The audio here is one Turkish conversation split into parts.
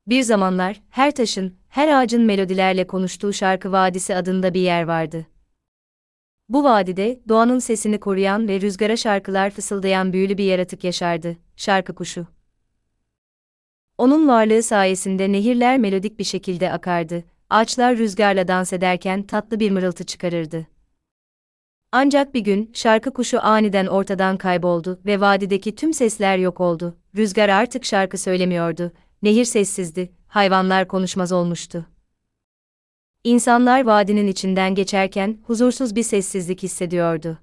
Bir zamanlar, her taşın, her ağacın melodilerle konuştuğu Şarkı Vadisi adında bir yer vardı. Bu vadide, doğanın sesini koruyan ve rüzgara şarkılar fısıldayan büyülü bir yaratık yaşardı, şarkı kuşu. Onun varlığı sayesinde nehirler melodik bir şekilde akardı, ağaçlar rüzgarla dans ederken tatlı bir mırıltı çıkarırdı. Ancak bir gün, şarkı kuşu aniden ortadan kayboldu ve vadideki tüm sesler yok oldu. Rüzgar artık şarkı söylemiyordu, nehir sessizdi, hayvanlar konuşmaz olmuştu. İnsanlar vadinin içinden geçerken huzursuz bir sessizlik hissediyordu.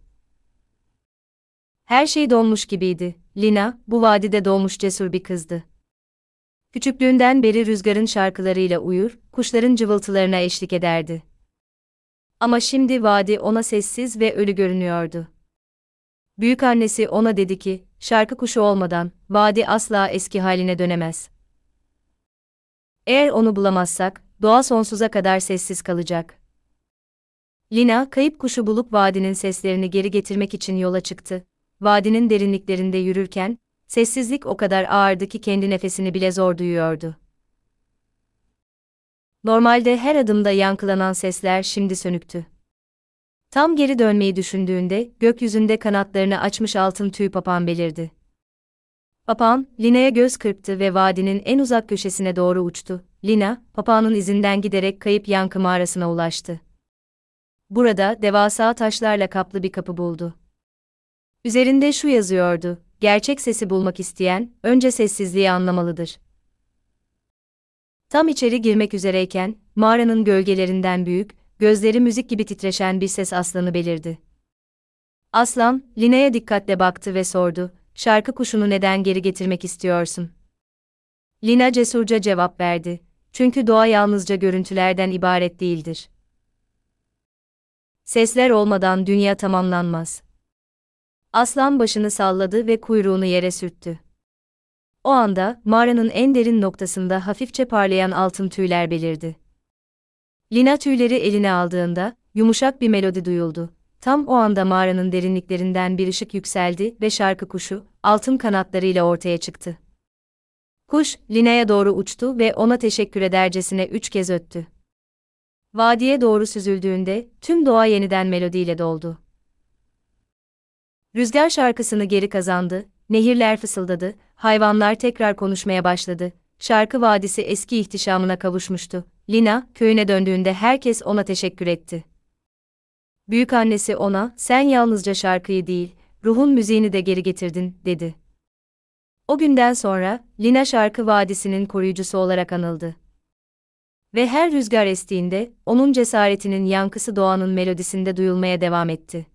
Her şey donmuş gibiydi. Lina, bu vadide doğmuş cesur bir kızdı. Küçüklüğünden beri rüzgarın şarkılarıyla uyur, kuşların cıvıltılarına eşlik ederdi. Ama şimdi vadi ona sessiz ve ölü görünüyordu. Büyükannesi ona dedi ki, şarkı kuşu olmadan, vadi asla eski haline dönemez. Eğer onu bulamazsak, doğa sonsuza kadar sessiz kalacak. Lina, kayıp kuşu bulup vadinin seslerini geri getirmek için yola çıktı. Vadinin derinliklerinde yürürken, sessizlik o kadar ağırdı ki kendi nefesini bile zor duyuyordu. Normalde her adımda yankılanan sesler şimdi sönüktü. Tam geri dönmeyi düşündüğünde, gökyüzünde kanatlarını açmış altın tüy papağan belirdi. Papağan, Lina'ya göz kırptı ve vadinin en uzak köşesine doğru uçtu. Lina, papağanın izinden giderek kayıp yankı mağarasına ulaştı. Burada, devasa taşlarla kaplı bir kapı buldu. Üzerinde şu yazıyordu: gerçek sesi bulmak isteyen, önce sessizliği anlamalıdır. Tam içeri girmek üzereyken, mağaranın gölgelerinden büyük, gözleri müzik gibi titreşen bir ses aslanı belirdi. Aslan, Lina'ya dikkatle baktı ve sordu, şarkı kuşunu neden geri getirmek istiyorsun? Lina cesurca cevap verdi, çünkü doğa yalnızca görüntülerden ibaret değildir. Sesler olmadan dünya tamamlanmaz. Aslan başını salladı ve kuyruğunu yere sürttü. O anda, mağaranın en derin noktasında hafifçe parlayan altın tüyler belirdi. Lina tüyleri eline aldığında, yumuşak bir melodi duyuldu. Tam o anda mağaranın derinliklerinden bir ışık yükseldi ve şarkı kuşu, altın kanatlarıyla ortaya çıktı. Kuş, Lina'ya doğru uçtu ve ona teşekkür edercesine 3 kez öttü. Vadiye doğru süzüldüğünde, tüm doğa yeniden melodiyle doldu. Rüzgar şarkısını geri kazandı, nehirler fısıldadı, hayvanlar tekrar konuşmaya başladı. Şarkı vadisi eski ihtişamına kavuşmuştu. Lina, köyüne döndüğünde herkes ona teşekkür etti. Büyükannesi ona, sen yalnızca şarkıyı değil, ruhun müziğini de geri getirdin, dedi. O günden sonra, Lina Şarkı Vadisi'nin koruyucusu olarak anıldı. Ve her rüzgar estiğinde, onun cesaretinin yankısı doğanın melodisinde duyulmaya devam etti.